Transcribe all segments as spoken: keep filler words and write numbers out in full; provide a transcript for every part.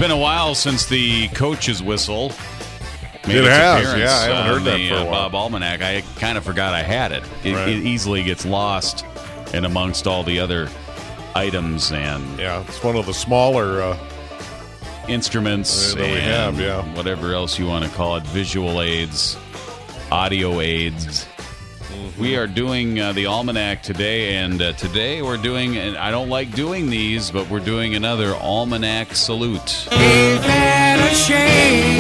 been a while since the coach's whistle made It its has, appearance, yeah, I haven't heard on that the, for a uh, while. Bob Almanac. I kind of forgot I had it. It, Right. it easily gets lost in amongst all the other items and Yeah, it's one of the smaller. Uh, instruments Yeah, that we and have, yeah. whatever else you want to call it, visual aids, audio aids. Mm-hmm. We are doing uh, the Almanac today, and uh, today we're doing, and I don't like doing these, but we're doing another Almanac salute. Ain't that a shame?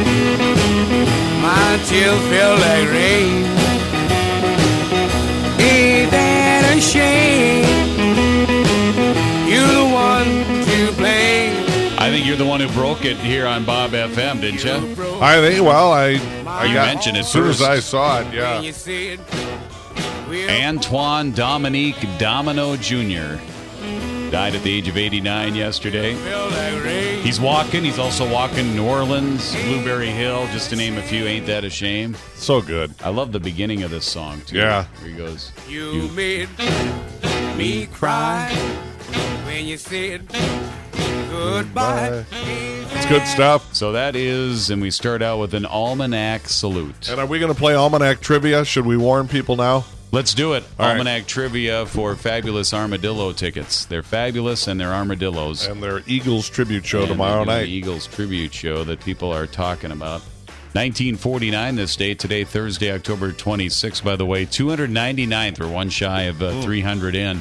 My tears feel like rain. Ain't that a shame? You're the one to blame. I think you're the one who broke it here on Bob F M, didn't you? I think. Well, I. I You got, mentioned it as soon first. as I saw it. Yeah. When you said, we're Antoine Dominique Domino Junior died at the age of eighty-nine yesterday. feel like rain. He's walking. He's also walking New Orleans, Blueberry Hill, just to name a few. Ain't that a shame? So good. I love the beginning of this song, too. Yeah. Where he goes, You made me cry when you said goodbye. It's good stuff. So that is, and we start out with an Almanac salute. And are we going to play Almanac trivia? Should we warn people now? Let's do it. All right. Almanac trivia for Fabulous Armadillo tickets. They're fabulous, and they're armadillos. And their Eagles tribute show And tomorrow they do night. The Eagles tribute show that people are talking about. nineteen forty-nine this day. Today, Thursday, October twenty-sixth, by the way. two hundred ninety-ninth, or one shy of uh, three hundred in.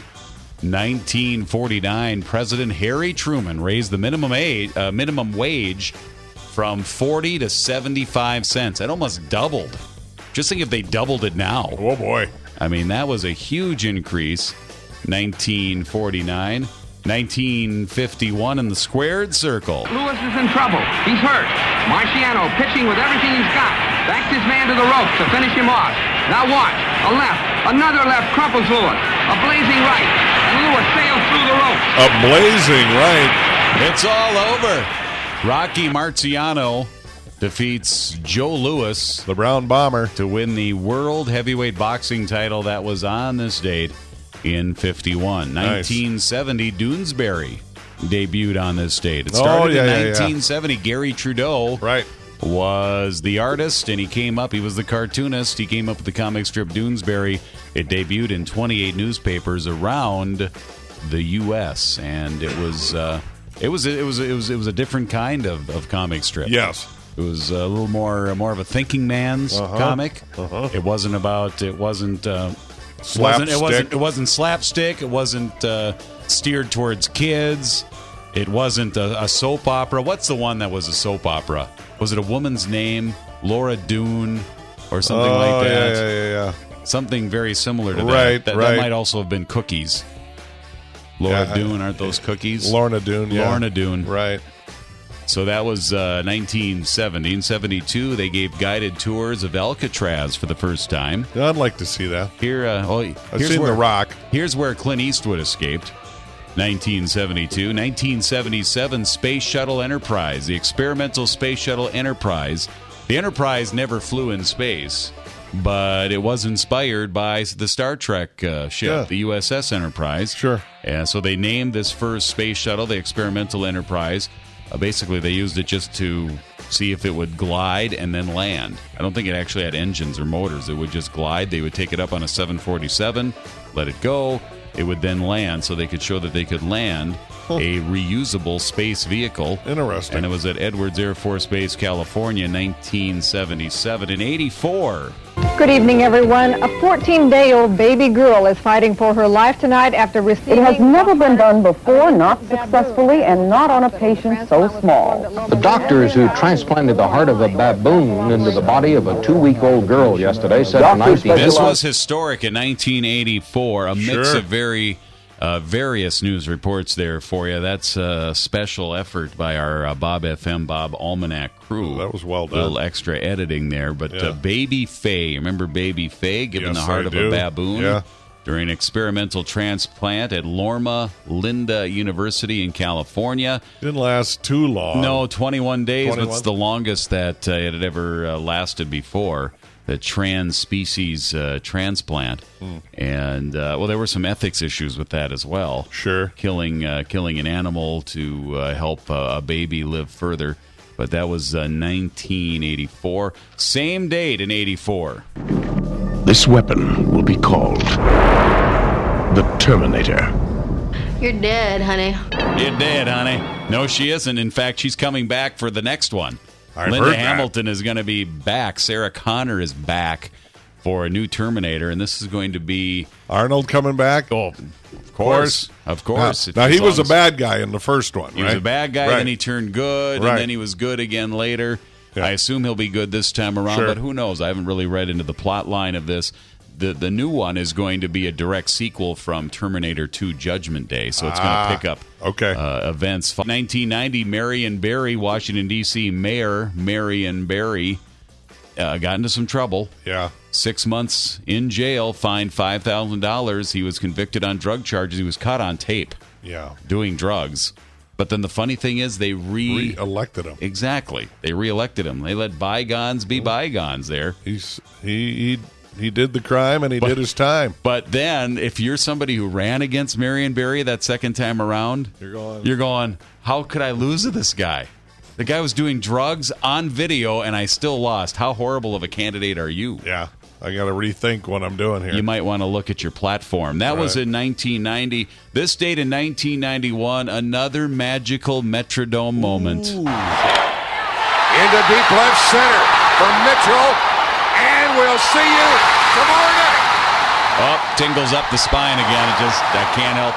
nineteen forty-nine, President Harry Truman raised the minimum age, uh, minimum wage from forty to seventy-five cents. That almost doubled. Just think if they doubled it now. Oh, boy. I mean, that was a huge increase. nineteen forty-nine. nineteen fifty-one in the squared circle. Lewis is in trouble. He's hurt. Marciano pitching with everything he's got. Backs his man to the ropes to finish him off. Now watch. A left. Another left crumples Lewis. A blazing right. And Lewis sails through the ropes. A blazing right. It's all over. Rocky Marciano defeats Joe Louis The Brown Bomber. to win the World Heavyweight Boxing title that was on this date in fifty-one. Nice. nineteen seventy, Doonesbury debuted on this date. It Oh, started yeah, in yeah, yeah. nineteen seventy. Gary Trudeau Right. was the artist, and he came up. He was the cartoonist. He came up with the comic strip Doonesbury. It debuted in twenty-eight newspapers around the U S, and it was uh, it was it was it was it was a different kind of, of comic strip. Yes. It was a little more more of a thinking man's Uh-huh. comic. Uh-huh. It wasn't about. It wasn't. Uh, Slapstick. wasn't, it wasn't. It wasn't slapstick. It wasn't uh, steered towards kids. It wasn't a, a soap opera. What's the one that was a soap opera? Was it A Woman's Name, Laura Doone, or something oh, like that? Yeah, yeah, yeah. Something very similar to Right, that. That, right. that might also have been Cookies. Laura Yeah. Doone, aren't those Cookies? Lorna Doone, yeah. Lorna Doone. Right. So that was uh, nineteen seventy. In seventy-two, they gave guided tours of Alcatraz for the first time. Yeah, I'd like to see that. Here, uh, well, I've here's seen where, The Rock. Here's where Clint Eastwood escaped. nineteen seventy-two. nineteen seventy-seven, Space Shuttle Enterprise, the experimental Space Shuttle Enterprise. The Enterprise never flew in space, but it was inspired by the Star Trek uh, ship, Yeah. the U S S Enterprise. Sure. And so they named this first space shuttle the Experimental Enterprise. Uh, basically, they used it just to see if it would glide and then land. I don't think it actually had engines or motors. It would just glide. They would take it up on a seven forty-seven, let it go. It would then land, so they could show that they could land a reusable space vehicle. Interesting. And it was at Edwards Air Force Base, California, nineteen seventy-seven. In eighty-four, Good evening, everyone. A fourteen-day-old baby girl is fighting for her life tonight after receiving... It has never been done before, not successfully, and not on a patient so small. The doctors who transplanted the heart of a baboon into the body of a two-week-old girl yesterday said tonight the this was historic in nineteen eighty-four. A mix Sure. of very uh, various news reports there for you. That's a special effort by our uh, Bob F M, Bob Almanac crew. Oh, that was well A little done. extra editing there. But Yeah. uh, Baby Faye, remember Baby Faye given Yes, the heart I of do. a baboon? Yeah. During experimental transplant at Loma Linda University in California. Didn't last too long. No, twenty-one days. twenty-one? That's the longest that uh, it had ever uh, lasted before. the trans species uh, transplant, Hmm. and uh, well, there were some ethics issues with that as well. Sure. Killing uh, killing an animal to uh, help uh, a baby live further. But that was uh, nineteen eighty-four. Same date in eighty-four. This weapon will be called the Terminator. You're dead, honey. You're dead, honey. No, she isn't. In fact, she's coming back for the next one. I've Linda heard that. Hamilton is going to be back. Sarah Connor is back for a new Terminator, and this is going to be Arnold coming back. Oh, of course, of course. Now, now he As was a long as- bad guy in the first one. He right? was a bad guy, Right. then he turned good, Right. and then he was good again later. Yeah. I assume he'll be good this time around, Sure. but who knows? I haven't really read into the plot line of this. The the new one is going to be a direct sequel from Terminator two Judgment Day, so it's Ah, going to pick up okay. uh, events. nineteen ninety, Marion Barry, Washington, D C Mayor Marion Barry, uh, got into some trouble. Yeah. Six months in jail, fined five thousand dollars. He was convicted on drug charges. He was caught on tape Yeah. doing drugs. But then the funny thing is they re... Re-elected him. Exactly. They reelected him. They let bygones be bygones there. He's he he he did the crime and he But- did his time. But then if you're somebody who ran against Marion Barry that second time around, You're going- you're going, how could I lose to this guy? The guy was doing drugs on video and I still lost. How horrible of a candidate are you? Yeah. I got to rethink what I'm doing here. You might want to look at your platform. That was Right. in nineteen ninety. This date in nineteen ninety-one, another magical Metrodome moment. Into deep left center for Mitchell, and we'll see you tomorrow night. Oh, tingles up the spine again. It just, I can't help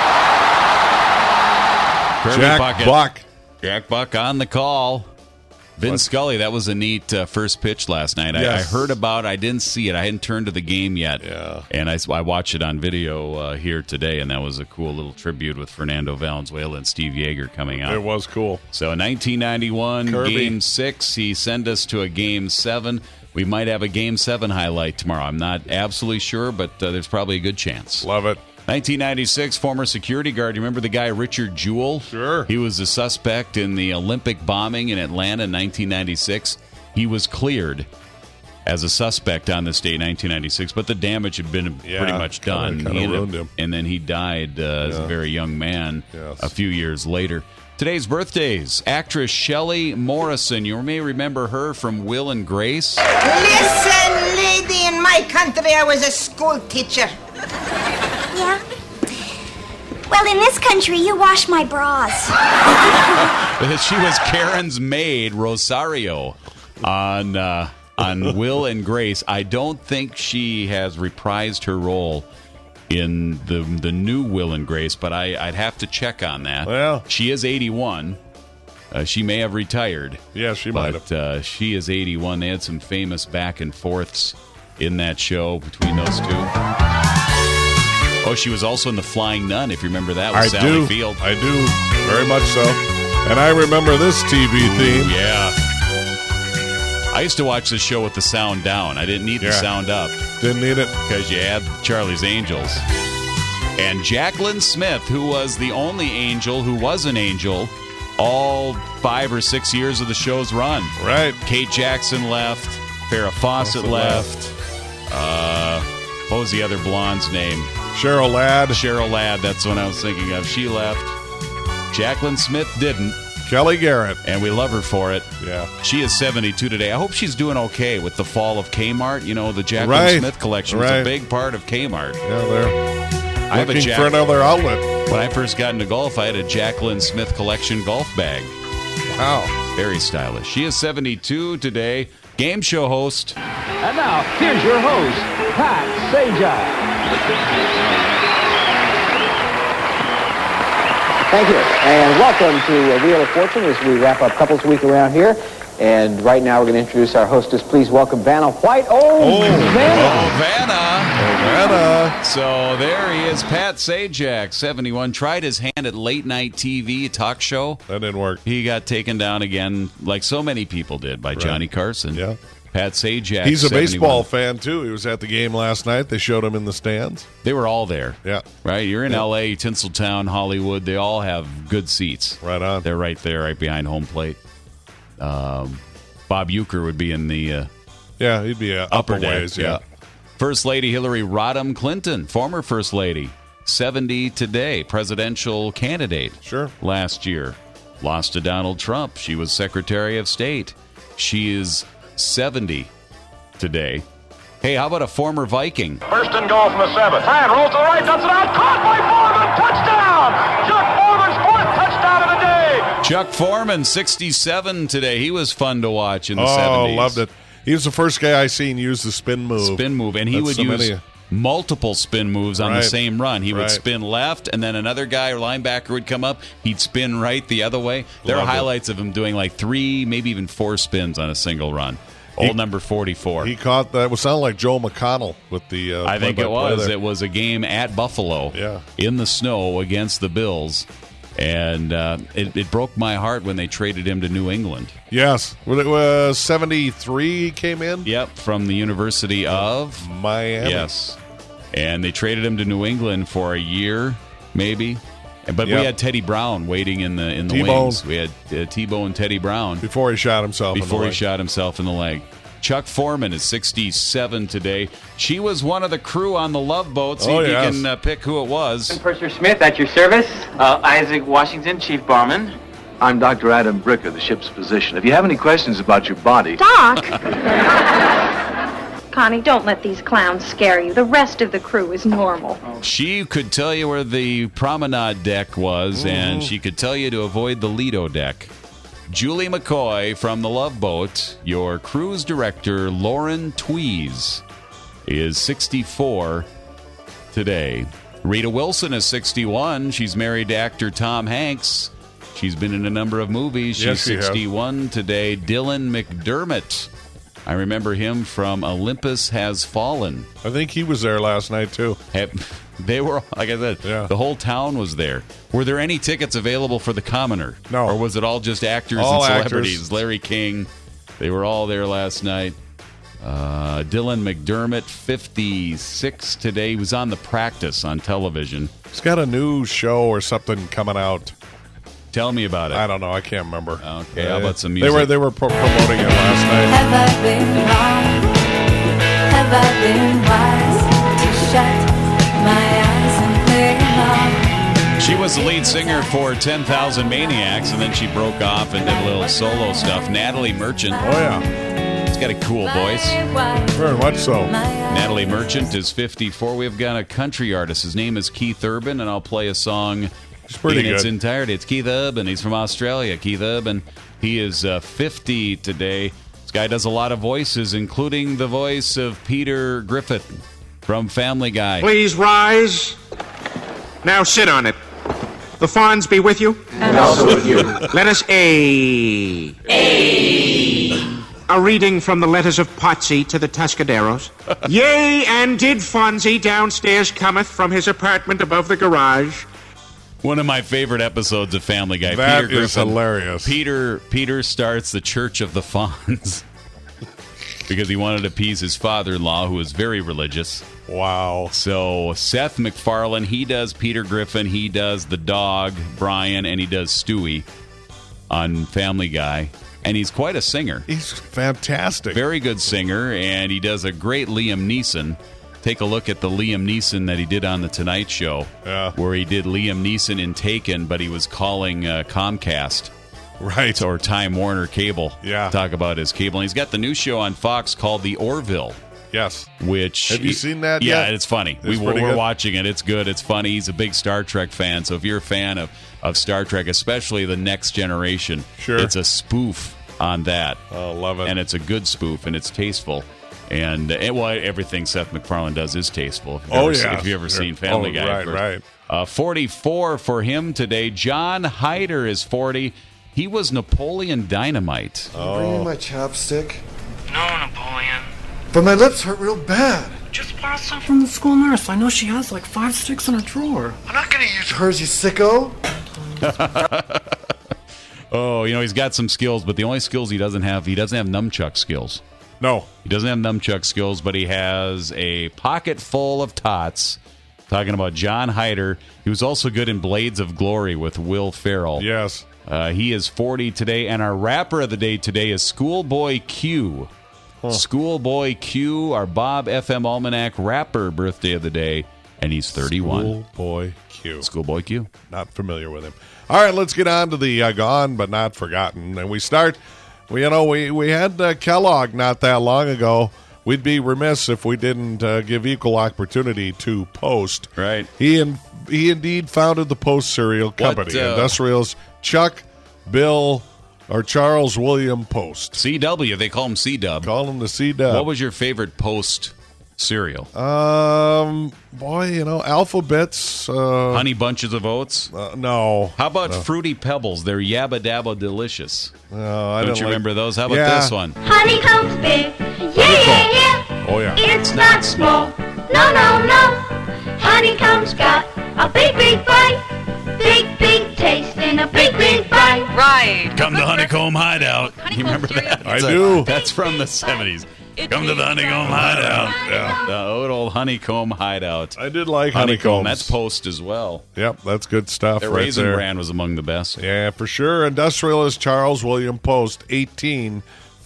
it. Kirby Jack Puckett. Buck. Jack Buck on the call. Vin What? Scully, that was a neat uh, first pitch last night. I, I Yes. heard about it. I didn't see it. I hadn't turned to the game yet. Yeah. And I, I watched it on video uh, here today, and that was a cool little tribute with Fernando Valenzuela and Steve Yeager coming out. It was cool. So nineteen ninety-one, Kirby. Game six. He sent us to a Game seven. We might have a Game seven highlight tomorrow. I'm not absolutely sure, but uh, there's probably a good chance. Love it. nineteen ninety-six, former security guard. You remember the guy Richard Jewell? Sure. He was the suspect in the Olympic bombing in Atlanta in nineteen ninety-six. He was cleared as a suspect on this day, nineteen ninety-six, but the damage had been Yeah, pretty much kinda- done. kinda He ended up- ruined him. And then he died uh, as a Yeah. very young man Yes. a few years later. Today's birthdays. Actress Shelley Morrison. You may remember her from Will and Grace. Listen, lady, in my country I was a school teacher. Yeah? Well, in this country, you wash my bras. She was Karen's maid, Rosario, on uh, on Will and Grace. I don't think she has reprised her role in the the new Will and Grace, but I, I'd have to check on that. Well. She is eighty-one. Uh, she may have retired. Yeah, she might but uh, she is eighty-one. They had some famous back and forths in that show between those two. Oh, she was also in The Flying Nun, if you remember that, with I Sally do. Field. I do. Very much so. And I remember this T V theme. Yeah. I used to watch this show with the sound down. I didn't need the Yeah. sound up Didn't need it. because you had Charlie's Angels. And Jacqueline Smith, who was the only angel who was an angel all five or six years of the show's run. Right. Kate Jackson left. Farrah Fawcett Fawcett left. Uh, what was the other blonde's name? Cheryl Ladd. Cheryl Ladd. That's what I was thinking of. She left. Jacqueline Smith didn't. Kelly Garrett. And we love her for it. Yeah. She is seventy-two today. I hope she's doing okay with the fall of Kmart. You know, the Jacqueline Right. Smith collection was Right. a big part of Kmart. Yeah, they're I have a looking Jack- for another outlet. When I first got into golf, I had a Jacqueline Smith collection golf bag. Wow. Very stylish. She is seventy-two today. Game show host. And now, here's your host, Pat Sajak. Thank you, and welcome to Wheel of Fortune as we wrap up Couples Week around here. And right now we're going to introduce our hostess. Please welcome Vanna White. Oh, Oh, Vanna! Oh, Vanna. Vanna. So there he is, Pat Sajak, seventy-one. Tried his hand at late night T V, talk show. That didn't work. He got taken down again, like so many people did, by Johnny Carson. Yeah. Pat Sajak. He's a seventy-one. baseball fan, too. He was at the game last night. They showed him in the stands. They were all there. Yeah. Right? You're in Yeah. L A, Tinseltown, Hollywood. They all have good seats. Right on. They're right there, right behind home plate. Um, Bob Uecker would be in the uh, Yeah, he'd be uh, upper, upper deck, ways, yeah. First Lady Hillary Rodham Clinton, former First Lady, seventy today, presidential candidate. Sure. Last year. Lost to Donald Trump. She was Secretary of State. She is seventy today. Hey, how about a former Viking? First and goal from the seventh. Hand rolls to the right, dumps it out. Caught by Foreman. Touchdown! Chuck Foreman's fourth touchdown of the day. Chuck Foreman, sixty-seven today. He was fun to watch in the oh, seventies. Oh, loved it. He was the first guy I seen use the spin move. Spin move, and he That's would so use many. multiple spin moves on Right. the same run. He would Right. spin left, and then another guy or linebacker would come up. He'd spin right the other way. There Loved are it. highlights of him doing like three, maybe even four spins on a single run. Old He- number forty-four. He caught that. It would sound like Joe McConnell with the. Uh, I think it play-by-play was. there. It was a game at Buffalo Yeah. in the snow against the Bills. And uh, it, it broke my heart when they traded him to New England. Yes. When it was seventy-three, he came in? Yep, from the University of Miami. Yes. And they traded him to New England for a year, maybe. But Yep. we had Teddy Brown waiting in the in the T-Bone. wings. We had uh, T-Bone Teddy Brown Before he shot himself in the before he leg. shot himself in the leg. Chuck Foreman is sixty-seven today. She was one of the crew on the Love Boat. See Oh, if yes. you can uh, pick who it was. Purser Smith at your service. Uh, Isaac Washington, Chief Barman. I'm Doctor Adam Bricker, the ship's physician. If you have any questions about your body... Doc! Connie, don't let these clowns scare you. The rest of the crew is normal. She could tell you where the promenade deck was, and Mm. she could tell you to avoid the Lido deck. Julie McCoy from the Love Boat, your cruise director, Lauren Tweez, is sixty-four today. Rita Wilson is sixty-one. She's married to actor Tom Hanks. She's been in a number of movies. She's Yes, she has. sixty-one today. Dylan McDermott. I remember him from Olympus Has Fallen. I think he was there last night, too. They were, like I said, Yeah. the whole town was there. Were there any tickets available for the commoner? No. Or was it all just actors All and actors. celebrities? Larry King, they were all there last night. Uh, Dylan McDermott, fifty-six today. He was on The Practice on television. He's got a new show or something coming out. Tell me about it. I don't know. I can't remember. Okay, how Uh, about some They music? were they were pro- promoting it last night. Have I been wrong? Have I been wise to shut my eyes and play along? She was the lead singer for ten thousand Maniacs, and then she broke off and did a little solo stuff. Natalie Merchant. Oh, yeah. She's got a cool voice. Very much so. Natalie Merchant is fifty-four. We've got a country artist. His name is Keith Urban, and I'll play a song He's pretty in its good. entirety. It's Keith Urban. He's from Australia. Keith Urban. He is uh, fifty today. This guy does a lot of voices, including the voice of Peter Griffin from Family Guy. Please rise. Now sit on it. The fawns be with you. And also with you. Let us A. A. A reading from the letters of Potsy to the Tuscaderos. Yea, and did Fonzie downstairs cometh from his apartment above the garage. One of my favorite episodes of Family Guy. That Peter is Griffin. hilarious. Peter Peter starts the Church of the Fonz because he wanted to appease his father-in-law, who was very religious. Wow. So Seth MacFarlane, he does Peter Griffin, he does the dog Brian, and he does Stewie on Family Guy. And he's quite a singer. He's fantastic. Very good singer, and he does a great Liam Neeson. Take a look at the Liam Neeson that he did on The Tonight Show, Yeah. where he did Liam Neeson in Taken, but he was calling uh, Comcast. Right. Or Time Warner Cable. Yeah. Talk about his cable. And he's got the new show on Fox called The Orville. Yes. Which Have you seen that Yeah, yet? it's funny. It's we, pretty we're good. watching it. It's good. It's funny. He's a big Star Trek fan. So if you're a fan of, of Star Trek, especially the Next Generation, Sure. it's a spoof on that. Oh, love it. And it's a good spoof, and it's tasteful. And, uh, well, everything Seth MacFarlane does is tasteful. If you've Oh, ever, yeah. If you've ever Sure. seen Family Oh, Guy. right, of course. right. Uh, forty-four for him today. John Hyder is forty. He was Napoleon Dynamite. Bring me my chapstick. No, Napoleon. But my lips hurt real bad. Just borrow some from the school nurse. I know she has like five sticks in her drawer. I'm not gonna use hers, you sicko. Oh, you know, he's got some skills, but the only skills he doesn't have, he doesn't have nunchuck skills. No. He doesn't have nunchuck skills, but he has a pocket full of tots. Talking about John Hyder. He was also good in Blades of Glory with Will Ferrell. Yes. Uh, he is forty today, and our rapper of the day today is Schoolboy Q. Huh. Schoolboy Q, our Bob F M Almanac rapper, birthday of the day, and he's thirty-one. Schoolboy Q. Schoolboy Q. Not familiar with him. All right, let's get on to the uh, gone but not forgotten. And we start, we, you know, we, we had uh, Kellogg not that long ago. We'd be remiss if we didn't uh, give equal opportunity to Post. Right. He in, he indeed founded the Post Cereal Company. What, uh, Industrials Chuck, Bill, or Charles William Post. C W, they call him C-Dub. Call him the C-Dub. What was your favorite Post cereal? Um, boy, you know, Alphabets. Uh, Honey Bunches of Oats? Uh, no. How about no. Fruity Pebbles? They're Yabba Dabba Delicious. No, I don't don't you like... remember those? How about yeah. this one? Honeycomb's big. Yeah, yeah, yeah. Oh, yeah. It's not small. No, no, no. Honeycomb's got a big, big bite. Big, big taste and a big, big bite. Right. Come to Honeycomb Hideout. You remember that? I That's do. A, that's from the seventies. Come to the Honeycomb Hideout. Yeah. The old, old Honeycomb Hideout. I did like Honeycomb. Honeycombs. That's Post as well. Yep, that's good stuff Their right Raisin there. Bran was among the best. Yeah, for sure. Industrialist Charles William Post, eighteen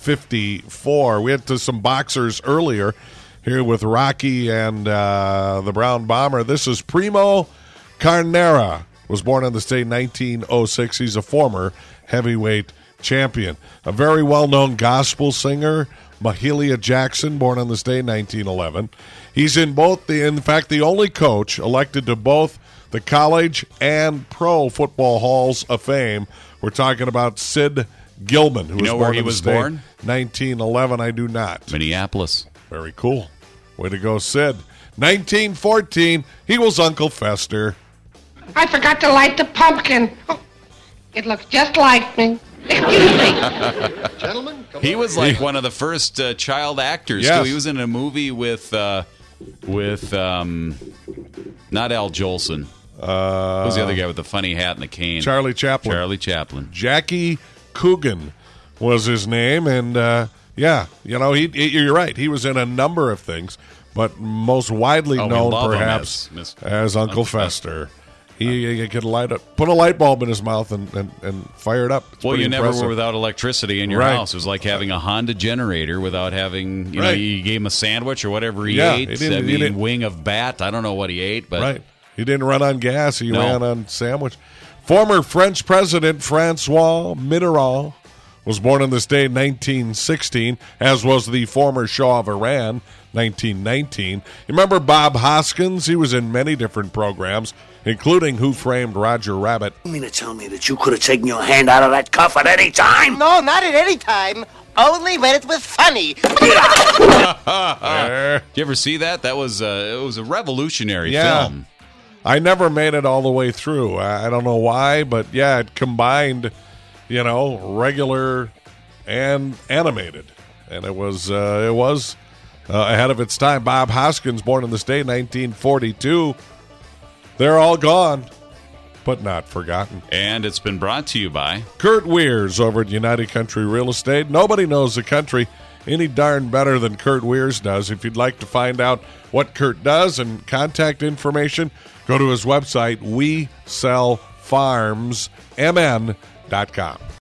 fifty-four. We had to some boxers earlier here with Rocky and uh, the Brown Bomber. This is Primo Carnera. Was born in the state in nineteen oh six. He's a former heavyweight champion. A very well-known gospel singer, Mahalia Jackson, born on this day in nineteen eleven. He's in both the, in fact, the only coach elected to both the college and pro football halls of fame. We're talking about Sid Gilman, who You know was where born he in was the state born? nineteen eleven. I do not. Minneapolis. Very cool. Way to go, Sid. nineteen fourteen, he was Uncle Fester. I forgot to light the pumpkin. Oh, it looks just like me. Excuse me. Gentlemen, come He on. was like one of the first uh, child actors, Yes. too. He was in a movie with, uh, with um, not Al Jolson. Uh, Who's the other guy with the funny hat and the cane? Charlie Chaplin. Charlie Chaplin. Jackie Coogan was his name, and uh, yeah, you know, he, he. You're right. He was in a number of things, but most widely Oh, we known love him perhaps as Miss- as Uncle Uncle Fester. He, he could light up, put a light bulb in his mouth, and, and, and fire it up. It's Well, pretty you never impressive. were without electricity in your Right. house. It was like having a Honda generator without having, you know, Right. you gave him a sandwich or whatever he Yeah, ate. he didn't- I he mean, didn't- wing of bat. I don't know what he ate, but Right. He didn't run on gas. He No. ran on sandwich. Former French President Francois Mitterrand was born on this day in nineteen sixteen, as was the former Shah of Iran, nineteen nineteen. You remember Bob Hoskins? He was in many different programs, including Who Framed Roger Rabbit. You mean to tell me that you could have taken your hand out of that cuff at any time? No, not at any time. Only when it was funny. Did you ever see that? That was uh, it was a revolutionary Yeah. film. I never made it all the way through. I I don't know why, but yeah, it combined, you know, regular and animated, and it was uh, it was uh, ahead of its time. Bob Hoskins, born in this day, nineteen forty-two. They're all gone, but not forgotten. And it's been brought to you by Kurt Weirs over at United Country Real Estate. Nobody knows the country any darn better than Kurt Weirs does. If you'd like to find out what Kurt does and contact information, go to his website, we sell farms m n dot com.